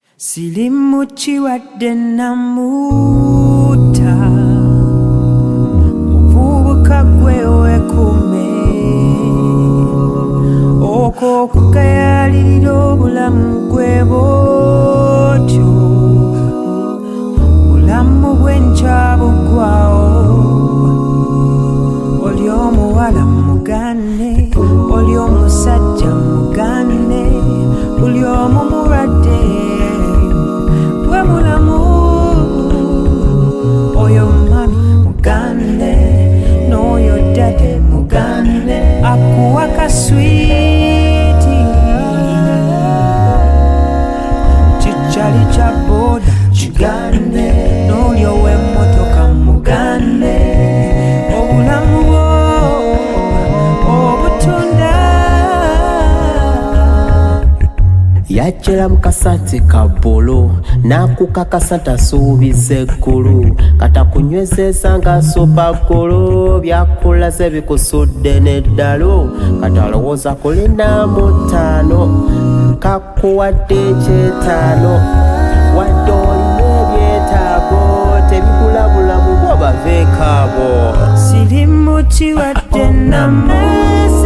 Silimuchi wadde namuta muvubuka gwe wekume oko kugayalirira obulamu gwe bwotyo bulamu bwenkyabuggwawo oli omuwala mugane oli omusajja mugane buli omu mulwadde gwe mulamu oyo mami mugane n'oyo ddade mugane akuwa kaswiti kikyali kya boda kigane n'oli ow'emmotoka mugane obulamu bwo obutunda yajjera mu kasati ka bbulu n'akukakasa tasuubiza eggulu katakunywezeza nga supagulu byakulaze bikusudde n'eddalu katalowooza kulindamu ttaano kakuwadde ekyetaano wadde olina ebyetaago tebigula bulamu bwo baveekaabo sirimuki wadde namusa